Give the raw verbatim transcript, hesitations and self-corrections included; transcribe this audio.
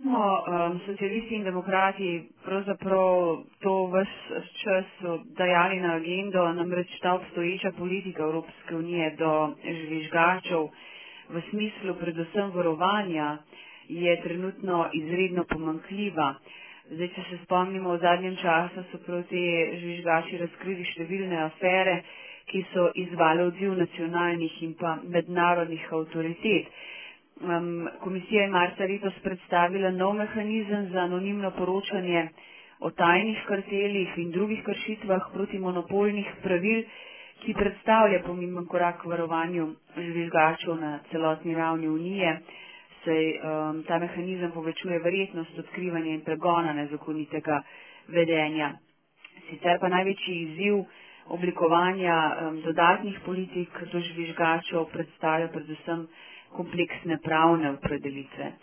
smo um, socialisti in demokrati pravzaprav to ves čas dajali na agendo, namreč ta obstoječa politika Evropske unije do žvižgačev v smislu predvsem varovanja je trenutno izredno pomanjkljiva. Zdaj, če se spomnimo, v zadnjem času so prav te žvižgači razkrili številne afere, ki so izzvale odziv nacionalnih in pa mednarodnih avtoritet. Um, komisija je marca letos predstavila nov mehanizem za anonimno poročanje o tajnih kartelih in drugih kršitvah protimonopolnih pravil, ki predstavlja pomemben korak k varovanju žvižgačev na celotni ravni Unije, saj um, ta mehanizem povečuje verjetnost odkrivanja in pregona nezakonitega vedenja. Sicer pa največji izziv oblikovanja um, dodatnih politik do žvižgačev predstavlja predvsem kompleksne pravne opredelitve.